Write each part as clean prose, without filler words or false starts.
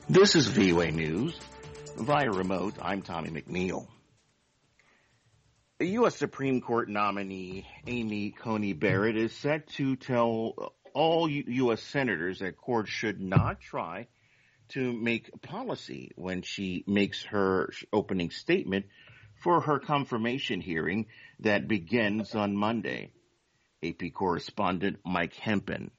This is VOA News. Via remote, I'm Tommy McNeil. U.S. Supreme Court nominee Amy Coney Barrett is set to tell all U.S. senators that courts should not try to make policy when she makes her opening statement for her confirmation hearing that begins on Monday. AP correspondent Mike Hempen.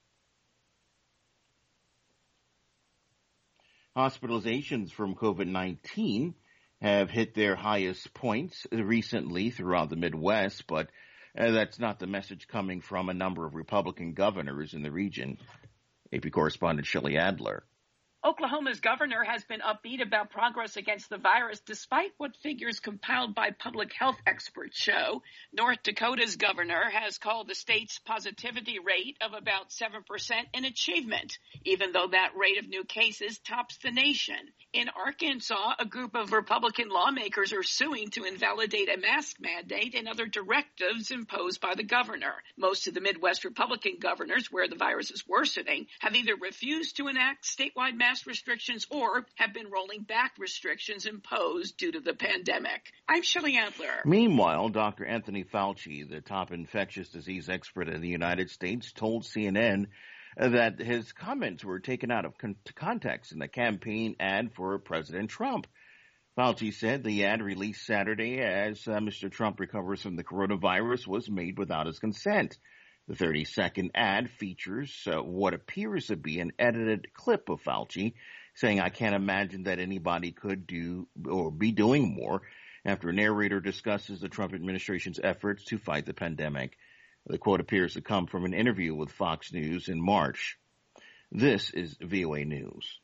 Hospitalizations from COVID-19 have hit their highest points recently throughout the Midwest, but that's not the message coming from a number of Republican governors in the region. AP correspondent Shelley Adler. Oklahoma's governor has been upbeat about progress against the virus, despite what figures compiled by public health experts show. North Dakota's governor has called the state's positivity rate of about 7% an achievement, even though that rate of new cases tops the nation. In Arkansas, a group of Republican lawmakers are suing to invalidate a mask mandate and other directives imposed by the governor. Most of the Midwest Republican governors, where the virus is worsening, have either refused to enact statewide mask restrictions or have been rolling back restrictions imposed due to the pandemic. I'm Shelley Adler. Meanwhile, Dr. Anthony Fauci, the top infectious disease expert in the United States, told CNN that his comments were taken out of context in the campaign ad for President Trump. Fauci said the ad released Saturday as Mr. Trump recovers from the coronavirus was made without his consent. The 30-second ad features what appears to be an edited clip of Fauci saying, "I can't imagine that anybody could do or be doing more," after a narrator discusses the Trump administration's efforts to fight the pandemic. The quote appears to come from an interview with Fox News in March. This is VOA News.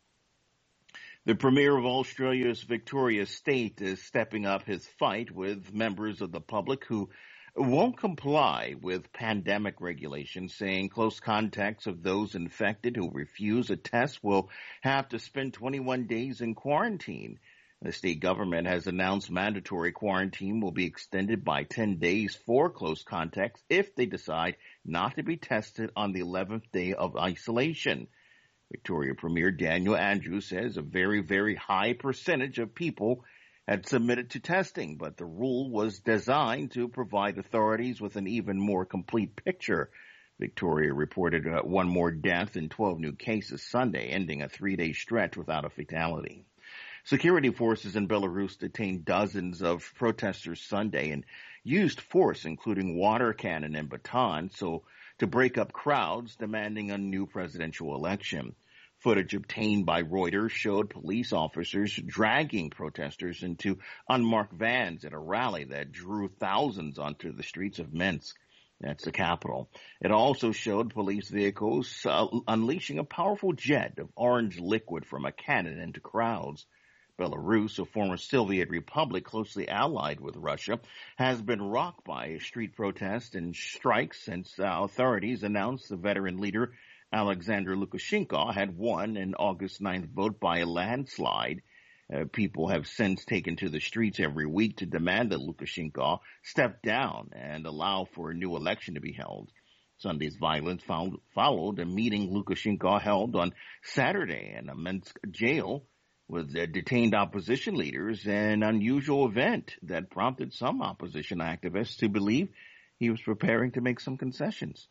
The Premier of Australia's Victoria State is stepping up his fight with members of the public who won't comply with pandemic regulations, saying close contacts of those infected who refuse a test will have to spend 21 days in quarantine. The state government has announced mandatory quarantine will be extended by 10 days for close contacts if they decide not to be tested on the 11th day of isolation. Victoria Premier Daniel Andrews says a very, very high percentage of people had submitted to testing, but the rule was designed to provide authorities with an even more complete picture. Victoria reported one more death and 12 new cases Sunday, ending a 3-day stretch without a fatality. Security forces in Belarus detained dozens of protesters Sunday and used force, including water cannon and batons, to break up crowds demanding a new presidential election. Footage obtained by Reuters showed police officers dragging protesters into unmarked vans at a rally that drew thousands onto the streets of Minsk. That's the capital. It also showed police vehicles unleashing a powerful jet of orange liquid from a cannon into crowds. Belarus, a former Soviet republic closely allied with Russia, has been rocked by street protests and strikes since authorities announced the veteran leader Alexander Lukashenko had won an August 9th vote by a landslide. People have since taken to the streets every week to demand that Lukashenko step down and allow for a new election to be held. Sunday's violence followed a meeting Lukashenko held on Saturday in a Minsk jail with detained opposition leaders, an unusual event that prompted some opposition activists to believe he was preparing to make some concessions.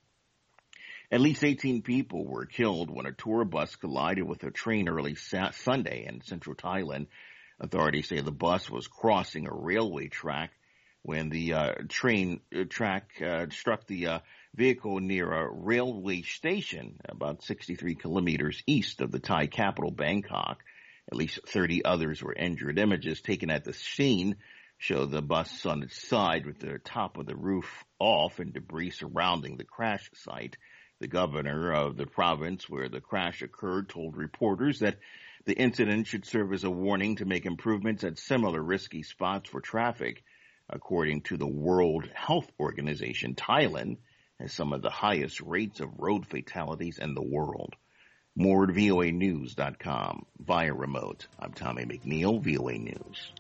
At least 18 people were killed when a tour bus collided with a train early Sunday in central Thailand. Authorities say the bus was crossing a railway track when the train track struck the vehicle near a railway station about 63 kilometers east of the Thai capital, Bangkok. At least 30 others were injured. Images taken at the scene show the bus on its side with the top of the roof off and debris surrounding the crash site. The governor of the province where the crash occurred told reporters that the incident should serve as a warning to make improvements at similar risky spots for traffic. According to the World Health Organization, Thailand has some of the highest rates of road fatalities in the world. More at voanews.com. Via remote, I'm Tommy McNeil, VOA News.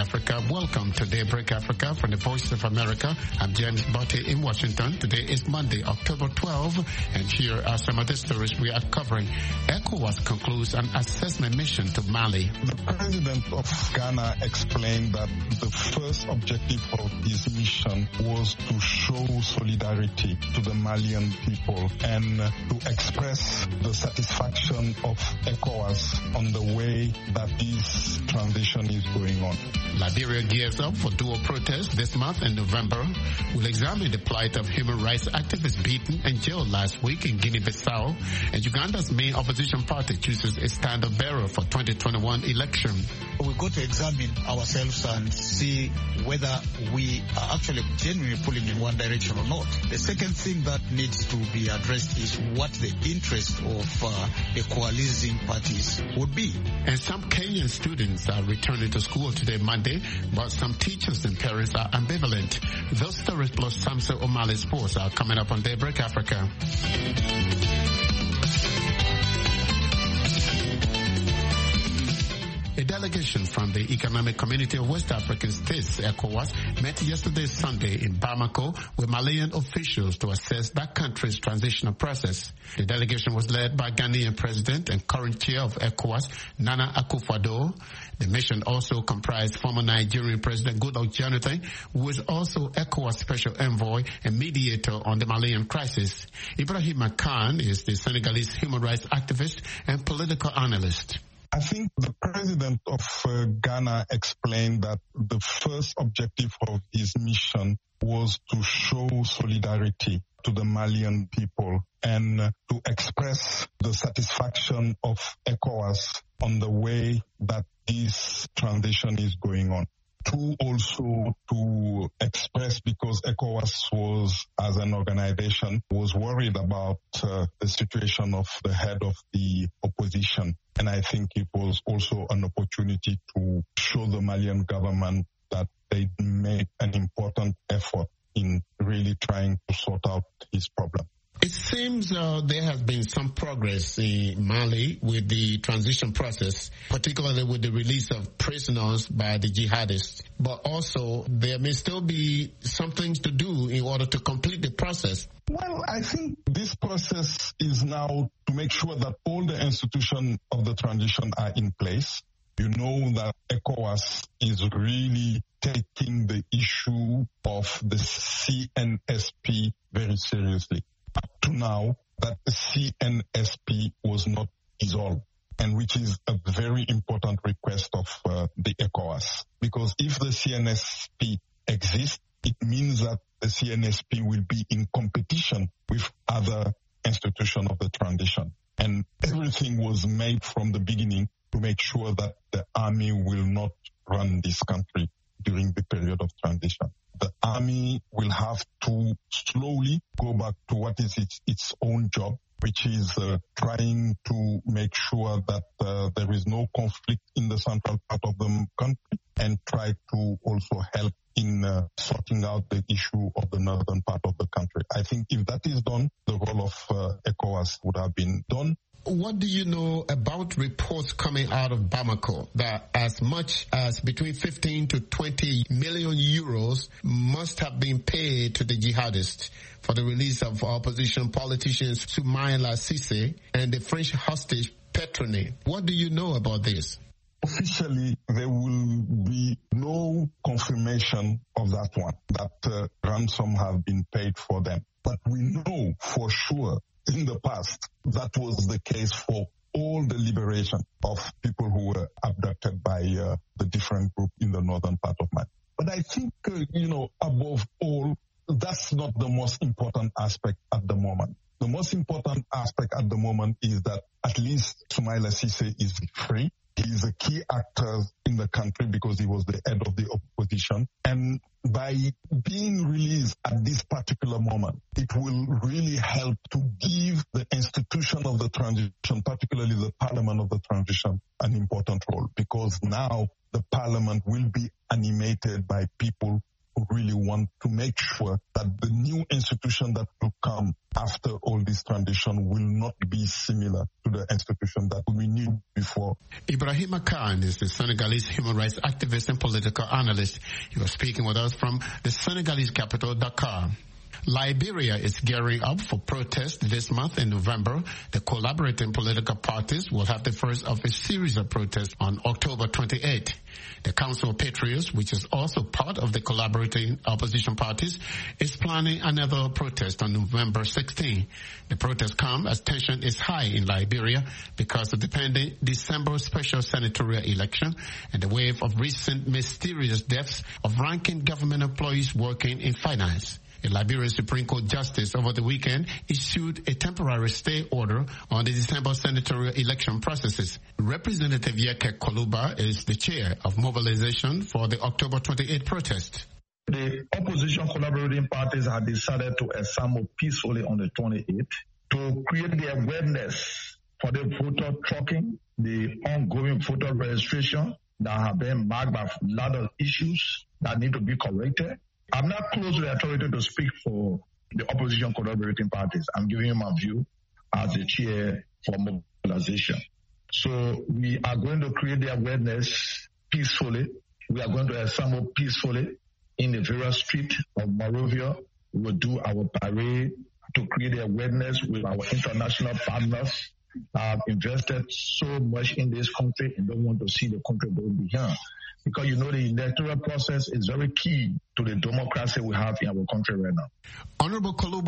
Africa. Welcome to Daybreak Africa from the Voice of America. I'm James Botti in Washington. Today is Monday, October 12, and here are some of the stories we are covering. ECOWAS concludes an assessment mission to Mali. The president of Ghana explained that the first objective of his mission was to show solidarity to the Malian people and to express the satisfaction of ECOWAS on the way that this transition is going on. Liberia gears up for dual protests this month in November. We'll examine the plight of human rights activists beaten and jailed last week in Guinea-Bissau. And Uganda's main opposition party chooses a stand-up-bearer for 2021 election. We've got to examine ourselves and see whether we are actually genuinely pulling in one direction or not. The second thing that needs to be addressed is what the interest of the coalition parties would be. And some Kenyan students are returning to school today, Monday, but some teachers and parents are ambivalent. Those stories plus Samson O'Malley Sports are coming up on Daybreak Africa. A delegation from the Economic Community of West African States, ECOWAS, met yesterday Sunday in Bamako with Malian officials to assess that country's transitional process. The delegation was led by Ghanaian President and current chair of ECOWAS, Nana Akufo-Addo. The mission also comprised former Nigerian President Goodluck Jonathan, who is also ECOWAS Special Envoy and mediator on the Malian crisis. Ibrahim Khan is the Senegalese human rights activist and political analyst. I think the president of Ghana explained that the first objective of his mission was to show solidarity to the Malian people and to express the satisfaction of ECOWAS on the way that this transition is going on. Also to express, because ECOWAS was, as an organization, was worried about the situation of the head of the opposition. And I think it was also an opportunity to show the Malian government that they made an important effort in really trying to sort out his problem. It seems there has been some progress in Mali with the transition process, particularly with the release of prisoners by the jihadists. But also, there may still be some things to do in order to complete the process. Well, I think this process is now to make sure that all the institutions of the transition are in place. You know that ECOWAS is really taking the issue of the CNSP very seriously. Up to now, that the CNSP was not dissolved, and which is a very important request of the ECOWAS. Because if the CNSP exists, it means that the CNSP will be in competition with other institutions of the transition. And everything was made from the beginning to make sure that the army will not run this country during the period of transition. The army will have to slowly go back to what is its own job, which is trying to make sure that there is no conflict in the central part of the country, and try to also help in sorting out the issue of the northern part of the country. I think if that is done, the role of ECOWAS would have been done. What do you know about reports coming out of Bamako that as much as between 15 to 20 million euros must have been paid to the jihadists for the release of opposition politicians Soumaïla Cissé and the French hostage Petronet? What do you know about this? Officially, there will be no confirmation of that one, that ransom have been paid for them. But we know for sure in the past, that was the case for all the liberation of people who were abducted by the different group in the northern part of Mali. But I think, above all, that's not the most important aspect at the moment. The most important aspect at the moment is that at least Soumaïla Cissé is free. He is a key actor in the country because he was the head of the opposition. And by being released at this particular moment, it will really help to give the institution of the transition, particularly the parliament of the transition, an important role, because now the parliament will be animated by people really want to make sure that the new institution that will come after all this transition will not be similar to the institution that we knew before. Ibrahima Khan is the Senegalese human rights activist and political analyst. He was speaking with us from the Senegalese capital, Dakar. Liberia is gearing up for protest this month in November. The collaborating political parties will have the first of a series of protests on October 28. The Council of Patriots, which is also part of the collaborating opposition parties, is planning another protest on November 16. The protest comes as tension is high in Liberia because of the pending December special senatorial election and the wave of recent mysterious deaths of ranking government employees working in finance. A Liberian Supreme Court justice over the weekend issued a temporary stay order on the December senatorial election processes. Representative Yeke Koluba is the chair of mobilization for the October 28 protest. The opposition collaborating parties have decided to assemble peacefully on the 28th to create the awareness for the voter tracking, the ongoing voter registration that have been marked by a lot of issues that need to be corrected. I'm not close to the authority to speak for the opposition collaborating parties. I'm giving you my view as the chair for mobilization. So we are going to create the awareness peacefully. We are going to assemble peacefully in the various streets of Monrovia. We will do our parade to create the awareness with our international partners that have invested so much in this country and don't want to see the country go behind. Because you know the electoral process is very key to the democracy we have in our country right now. Honorable Koluba,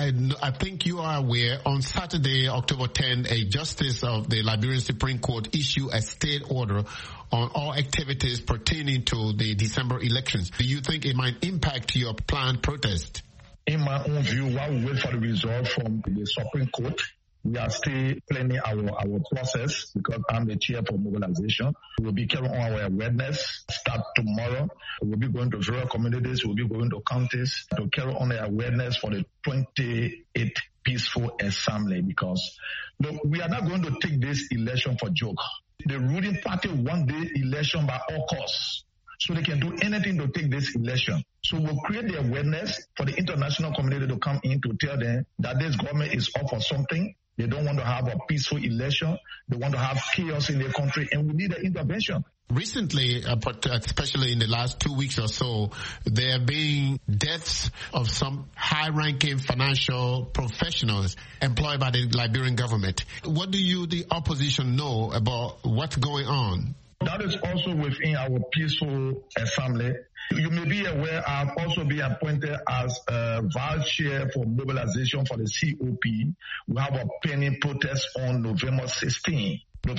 I think you are aware on Saturday, October 10, a justice of the Liberian Supreme Court issued a state order on all activities pertaining to the December elections. Do you think it might impact your planned protest? In my own view, while we wait for the result from the Supreme Court, we are still planning our process because I'm the chair for mobilization. We will be carrying on our awareness. Start tomorrow. We'll be going to rural communities. We'll be going to counties to carry on the awareness for the 28th peaceful assembly because look, we are not going to take this election for joke. The ruling party want the election by all costs. So they can do anything to take this election. So we'll create the awareness for the international community to come in to tell them that this government is up for something. They don't want to have a peaceful election. They want to have chaos in their country, and we need an intervention. Recently, especially in the last 2 weeks or so, there have been deaths of some high-ranking financial professionals employed by the Liberian government. What do you, the opposition, know about what's going on? That is also within our peaceful assembly. You may be aware I've also been appointed as vice chair for mobilization for the COP. We have a pending protest on November 16.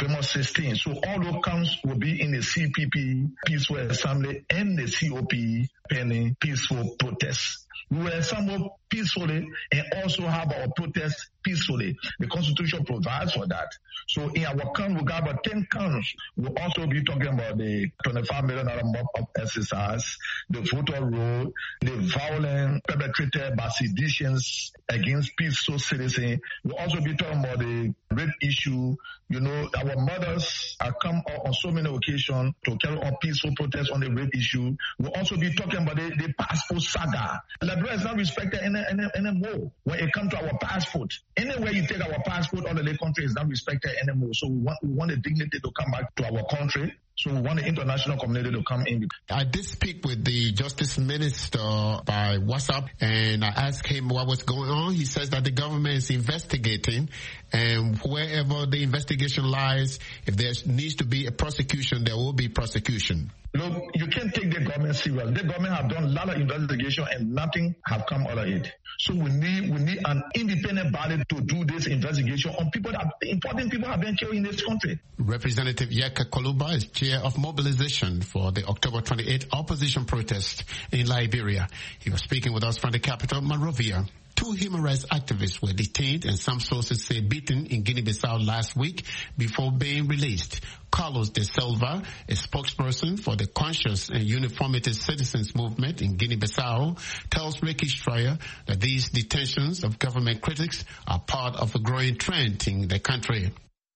So all those counts will be in the CPP Peaceful Assembly and the COP pending peaceful protests. We will assemble peacefully and also have our protest peacefully. The Constitution provides for that. So in our count, we got about 10 counts. We'll also be talking about the $25 million mop-up exercise, the voter roll, the violence perpetrated by seditions against peaceful citizens. We'll also be talking about the rape issue. You know, our mothers have come on so many occasions to carry on peaceful protests on the rape issue. We'll also be talking about the passport saga. Liberia is not respected anymore when it comes to our passport. Anywhere you take our passport, all the country is not respected anymore. So we want the dignity to come back to our country. So we want the international community to come in. I did speak with the Justice Minister by WhatsApp, and I asked him what was going on. He says that the government is investigating, and wherever the investigation lies, if there needs to be a prosecution, there will be prosecution. Look, you can't take the government serious. The government have done a lot of investigation and nothing have come out of it. So we need an independent body to do this investigation on people that important people have been killed in this country. Representative Yeke Koluba is chair of mobilization for the October 28 opposition protest in Liberia. He was speaking with us from the capital, Monrovia. 2 human rights activists were detained and some sources say beaten in Guinea-Bissau last week before being released. Carlos de Silva, a spokesperson for the Conscious and Uniformity Citizens Movement in Guinea-Bissau, tells Ricky Stryer that these detentions of government critics are part of a growing trend in the country.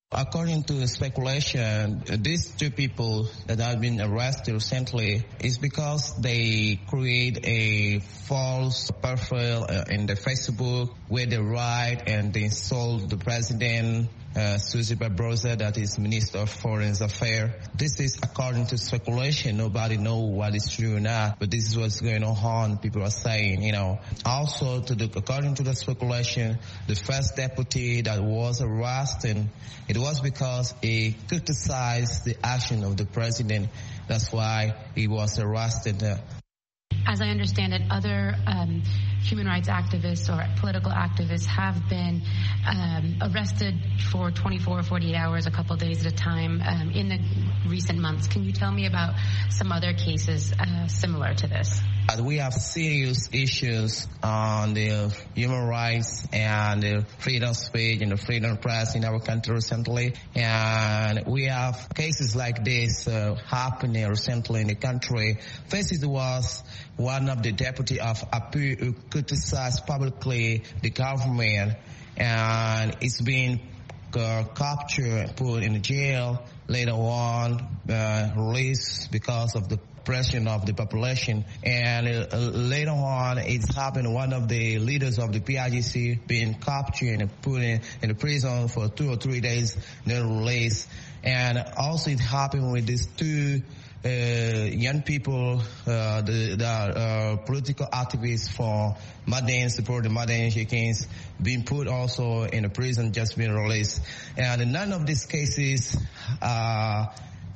According to speculation, these two people that have been arrested recently is because they create a false profile in the Facebook where they write and they insult the president, Susie Barbosa, that is Minister of Foreign Affairs. This is according to speculation. Nobody knows what is true or not, but this is what's going on. People are saying, Also, according to the speculation, the first deputy that was arrested, it was because he criticized the action of the president. That's why he was arrested. As I understand it, other human rights activists or political activists have been arrested for 24 or 48 hours, a couple of days at a time in the recent months. Can you tell me about some other cases similar to this? We have serious issues on the human rights and the freedom of speech and the freedom of press in our country recently. And we have cases like this happening recently in the country. First, it was one of the deputy of APU who criticized publicly the government, and it's been captured, put in jail, later on released because of the pressure of the population. And later on, it's happened, one of the leaders of the PIGC being captured and put in the prison for 2 or 3 days, then released. And also it happened with these two young people, the political activists for Madain, support the Madain Shekins, being put also in the prison, just being released. And none of these cases are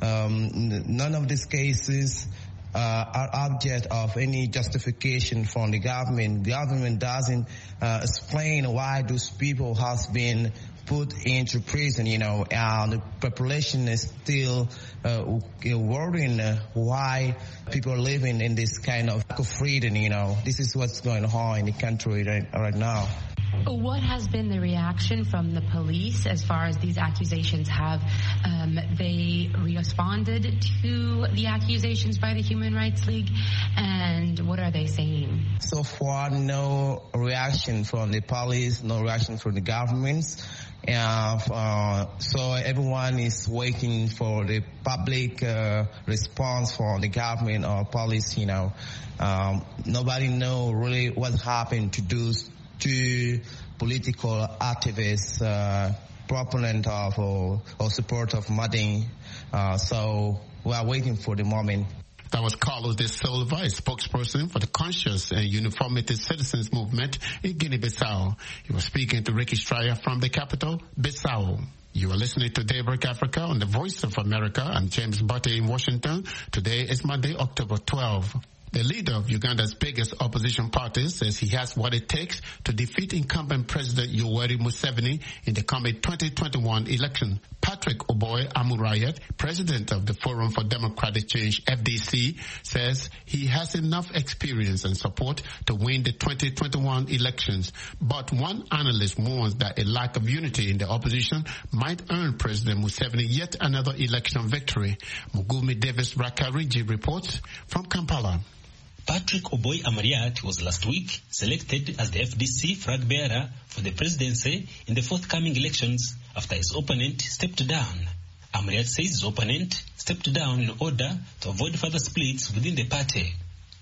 object of any justification from the government. The government doesn't explain why those people has been put into prison, and the population is still worrying why people are living in this kind of freedom, This is what's going on in the country right now. What has been the reaction from the police as far as these accusations? Have they responded to the accusations by the Human Rights League? And what are they saying? So far, no reaction from the police, no reaction from the governments. So everyone is waiting for the public response from the government or police, Nobody knows really what happened to those two political activists, proponent of or support of Madain. So we are waiting for the moment. That was Carlos de Silva, a spokesperson for the Conscious and Uniformity Citizens Movement in Guinea-Bissau. He was speaking to Ricky Stryer from the capital, Bissau. You are listening to Daybreak Africa on the Voice of America. I'm James Butte in Washington. Today is Monday, October 12. The leader of Uganda's biggest opposition party says he has what it takes to defeat incumbent President Yoweri Museveni in the coming 2021 election. Patrick Oboy Amurayet, president of the Forum for Democratic Change, FDC, says he has enough experience and support to win the 2021 elections. But one analyst warns that a lack of unity in the opposition might earn President Museveni yet another election victory. Mugumi Davis Rakariji reports from Kampala. Patrick Oboy Amuriat was last week selected as the FDC flag bearer for the presidency in the forthcoming elections after his opponent stepped down. Amuriat says his opponent stepped down in order to avoid further splits within the party.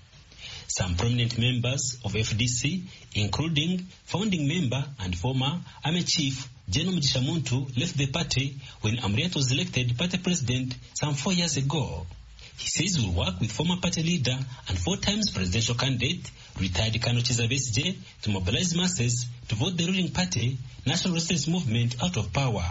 Some prominent members of FDC, including founding member and former Army Chief General Mugisha Muntu, left the party when Amuriat was elected party president some 4 years ago. He says he will work with former party leader and 4 times presidential candidate, retired Kano Chiza Besigye, to mobilize masses to vote the ruling party, National Resistance Movement, out of power.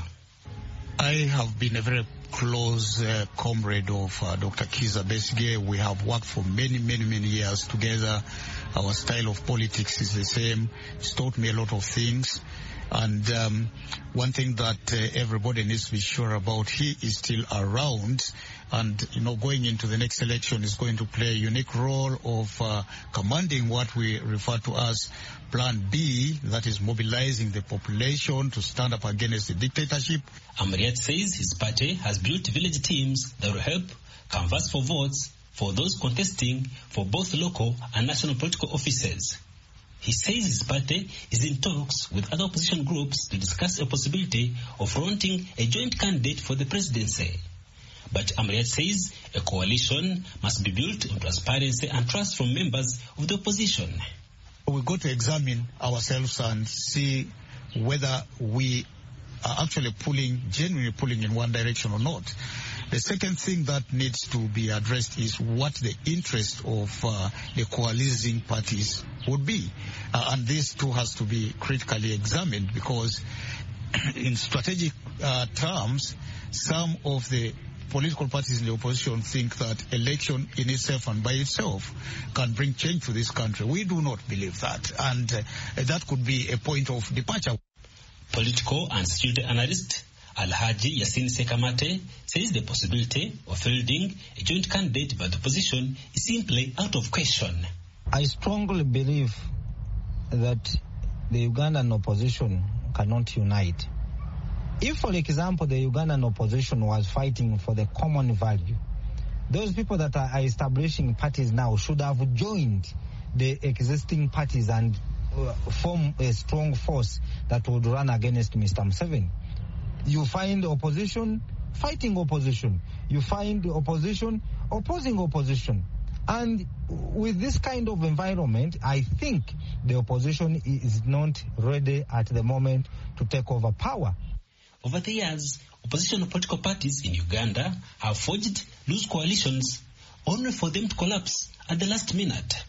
I have been a very close comrade of Dr. Kizza Besigye. We have worked for many years together. Our style of politics is the same. It's taught me a lot of things. And one thing that everybody needs to be sure about, he is still around. And, going into the next election is going to play a unique role of commanding what we refer to as Plan B, that is mobilizing the population to stand up against the dictatorship. Amuriat says his party has built village teams that will help canvass for votes for those contesting for both local and national political offices. He says his party is in talks with other opposition groups to discuss a possibility of fronting a joint candidate for the presidency. But Amriat says a coalition must be built on transparency and trust from members of the opposition. We've got to examine ourselves and see whether we are actually genuinely pulling in one direction or not. The second thing that needs to be addressed is what the interest of the coalescing parties would be. And this too has to be critically examined, because in strategic terms, some of the political parties in the opposition think that election in itself and by itself can bring change to this country. We do not believe that, and that could be a point of departure. Political and security analyst Alhaji Yasin Sekamate says the possibility of fielding a joint candidate by the opposition is simply out of question. I strongly believe that the Ugandan opposition cannot unite. If, for example, the Ugandan opposition was fighting for the common value, those people that are establishing parties now should have joined the existing parties and form a strong force that would run against Mr. Museveni. You find opposition fighting opposition. You find the opposition opposing opposition. And with this kind of environment, I think the opposition is not ready at the moment to take over power. Over the years, opposition political parties in Uganda have forged loose coalitions only for them to collapse at the last minute.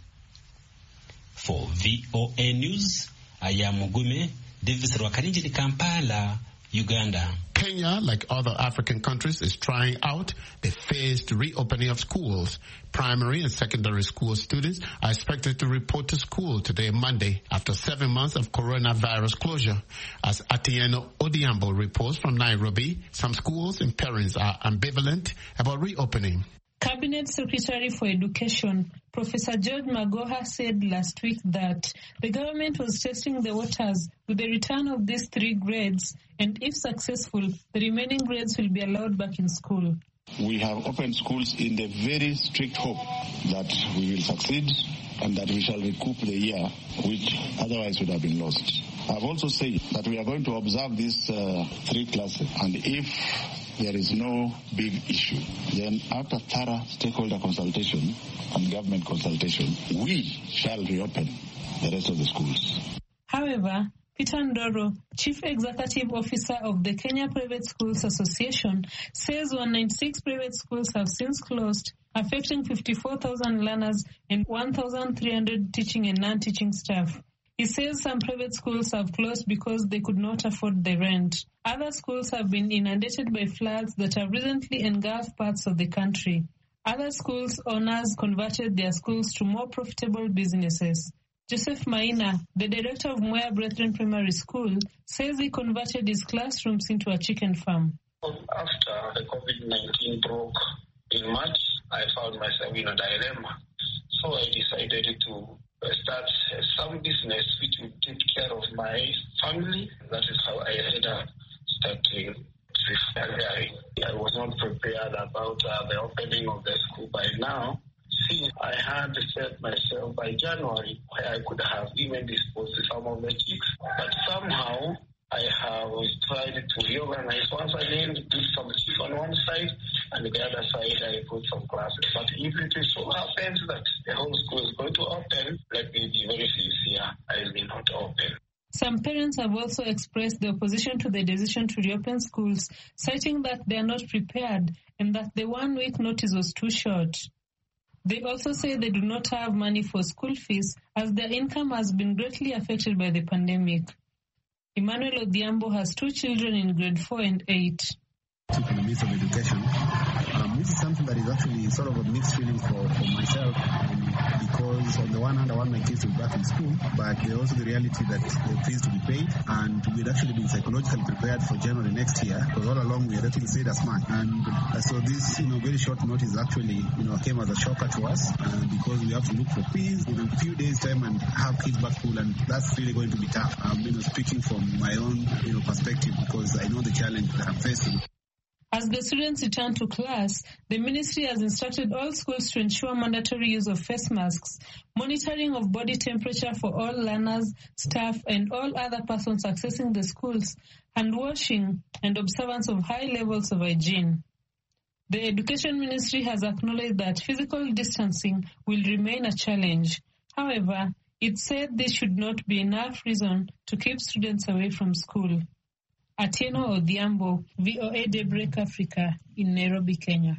For VOA News, I am Mugume Davis Rwakarinjini, Kampala, Uganda. Kenya, like other African countries, is trying out the phased reopening of schools. Primary and secondary school students are expected to report to school today, Monday, after 7 months of coronavirus closure. As Atieno Odiambo reports from Nairobi, some schools and parents are ambivalent about reopening. Cabinet Secretary for Education, Professor George Magoha, said last week that the government was testing the waters with the return of these 3 grades, and if successful, the remaining grades will be allowed back in school. We have opened schools in the very strict hope that we will succeed and that we shall recoup the year which otherwise would have been lost. I've also said that we are going to observe these 3 classes, and if there is no big issue, then after thorough stakeholder consultation and government consultation, we shall reopen the rest of the schools. However, Peter Ndoro, Chief Executive Officer of the Kenya Private Schools Association, says 196 private schools have since closed, affecting 54,000 learners and 1,300 teaching and non-teaching staff. He says some private schools have closed because they could not afford the rent. Other schools have been inundated by floods that have recently engulfed parts of the country. Other schools owners converted their schools to more profitable businesses. Joseph Maina, the director of Mwea Brethren Primary School, says he converted his classrooms into a chicken farm. After the COVID-19 broke in March, I found myself in a dilemma. So I decided to start some business which would take care of my family. That is how I ended up starting. I was not prepared about the opening of the school by now. See, I had set myself by January where I could have even disposed of some of the chicks. But somehow I have tried to reorganize once again, do some chick on one side, and the other side I put some classes. But if it so happens that the whole school is going to open, let me be very sincere, I will not open. Some parents have also expressed their opposition to the decision to reopen schools, citing that they are not prepared and that the 1 week notice was too short. They also say they do not have money for school fees as their income has been greatly affected by the pandemic. Emmanuel Odiambo has 2 children in grade 4 and 8. In the midst of education, this is something that is actually sort of a mixed feeling for myself, because on the one hand I want my kids to be back in school, but there's also the reality that there are fees to be paid, and we'd actually been psychologically prepared for January next year, because all along we had actually stayed as much, and so this very short notice actually came as a shocker to us, because we have to look for fees in a few days time and have kids back school, and that's really going to be tough. Speaking from my own perspective, because I know the challenge that I'm facing. As the students return to class, the ministry has instructed all schools to ensure mandatory use of face masks, monitoring of body temperature for all learners, staff, and all other persons accessing the schools, hand washing, and observance of high levels of hygiene. The Education Ministry has acknowledged that physical distancing will remain a challenge. However, it said this should not be enough reason to keep students away from school. Atieno Odhiambo, VOA Daybreak Africa in Nairobi, Kenya.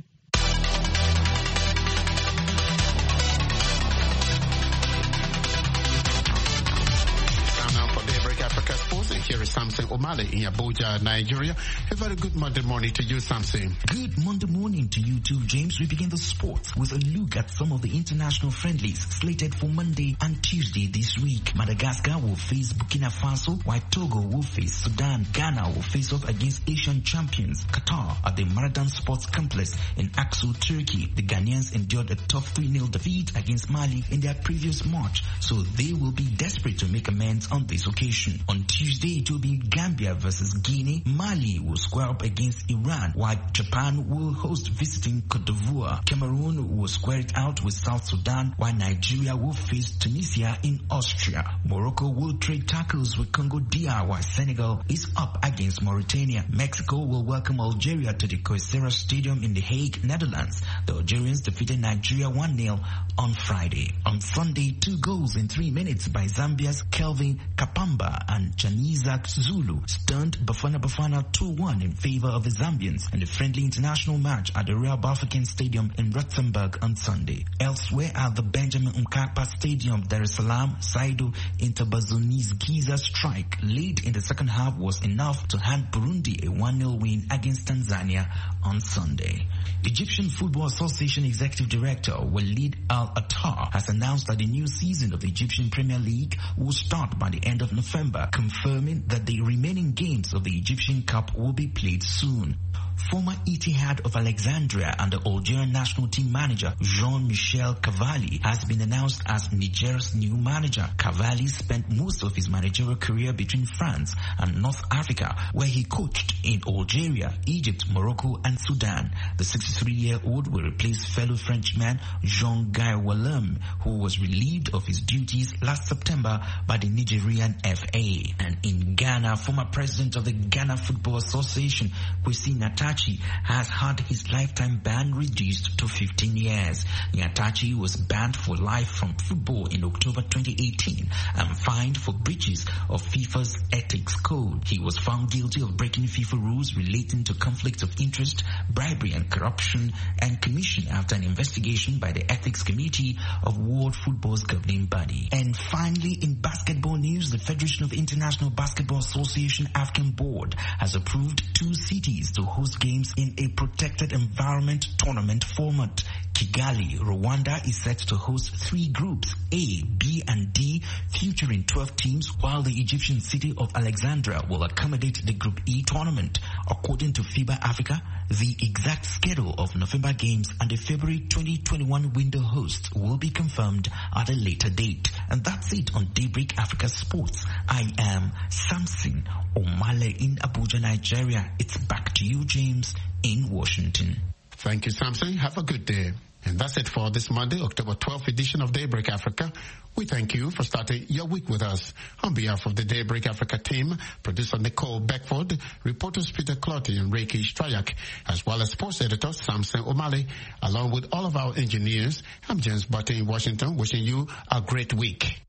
Africa Sports, and here is Samson Omale in Abuja, Nigeria. A very good Monday morning to you, Samson. Good Monday morning to you too, James. We begin the sports with a look at some of the international friendlies slated for Monday and Tuesday this week. Madagascar will face Burkina Faso, while Togo will face Sudan. Ghana will face off against Asian champions Qatar at the Marathon Sports Complex in Aksu, Turkey. The Ghanaians endured a tough 3-0 defeat against Mali in their previous match, so they will be desperate to make amends on this occasion. On Tuesday, it will be Gambia versus Guinea. Mali will square up against Iran, while Japan will host visiting Cote d'Ivoire. Cameroon will square it out with South Sudan, while Nigeria will face Tunisia in Austria. Morocco will trade tackles with Congo DR, while Senegal is up against Mauritania. Mexico will welcome Algeria to the Coisera Stadium in The Hague, Netherlands. The Algerians defeated Nigeria 1-0 on Friday. On Sunday, 2 goals in 3 minutes by Zambia's Kelvin Kapamba and Janizak Zulu stunned Bafana Bafana 2-1 in favor of the Zambians in the friendly international match at the Real Bafokeng Stadium in Rustenburg on Sunday. Elsewhere at the Benjamin Mkapa Stadium, Dar es Salaam, Saidu Interbazoni's Giza strike late in the second half was enough to hand Burundi a 1-0 win against Tanzania on Sunday. Egyptian Football Association Executive Director Walid Al-Attar has announced that the new season of the Egyptian Premier League will start by the end of November, confirming that the remaining games of the Egyptian Cup will be played soon. Former Etihad of Alexandria and the Algerian national team manager Jean-Michel Cavalli has been announced as Niger's new manager. Cavalli spent most of his managerial career between France and North Africa, where he coached in Algeria, Egypt, Morocco and Sudan. The 63-year-old will replace fellow Frenchman Jean-Guy Wallem, who was relieved of his duties last September by the Nigerian FA. And in Ghana, former president of the Ghana Football Association, Kwesi Natachi, has had his lifetime ban reduced to 15 years. Nyatachi was banned for life from football in October 2018 and fined for breaches of FIFA's ethics code. He was found guilty of breaking FIFA rules relating to conflict of interest, bribery and corruption, and commissioned after an investigation by the Ethics Committee of World Football's governing body. And finally, in basketball news, the Federation of International Basketball Association AFCON Board has approved 2 cities to host games in a protected environment tournament format. Kigali, Rwanda is set to host 3 groups, A, B, and D, featuring 12 teams, while the Egyptian city of Alexandria will accommodate the Group E tournament. According to FIBA Africa, the exact schedule of November games and the February 2021 window host will be confirmed at a later date. And that's it on Daybreak Africa Sports. I am Samson Omale in Abuja, Nigeria. It's back to you, James, in Washington. Thank you, Samson. Have a good day. And that's it for this Monday, October 12th edition of Daybreak Africa. We thank you for starting your week with us. On behalf of the Daybreak Africa team, producer Nicole Beckford, reporters Peter Clotty and Reiki Strayak, as well as sports editor Samson Omale, along with all of our engineers, I'm James Butte in Washington, wishing you a great week.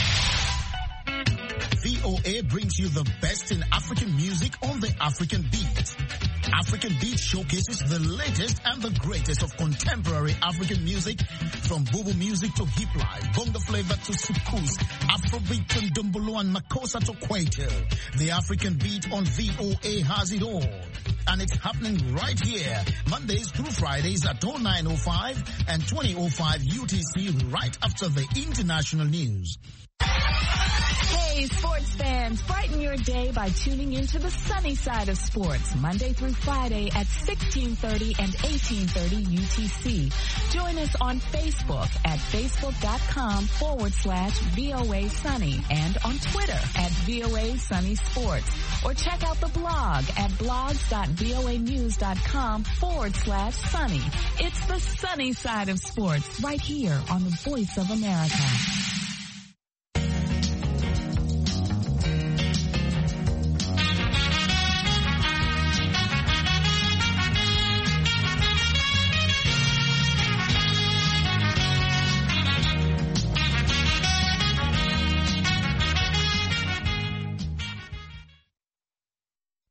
VOA brings you the best in African music on the African Beat. African Beat showcases the latest and the greatest of contemporary African music, from Bobo music to hip life, bongo flavor to soukous, Afrobeat and Dumbolo and Makossa to Kwaito. The African Beat on VOA has it all. And it's happening right here, Mondays through Fridays at 09:05 and 20:05 UTC, right after the international news. Hey! Hey, sports fans, brighten your day by tuning into the sunny side of sports, Monday through Friday at 1630 and 1830 UTC. Join us on Facebook at facebook.com/VOA Sunny and on Twitter at VOA Sunny Sports. Or check out the blog at blogs.voanews.com/sunny. It's the sunny side of sports right here on the Voice of America.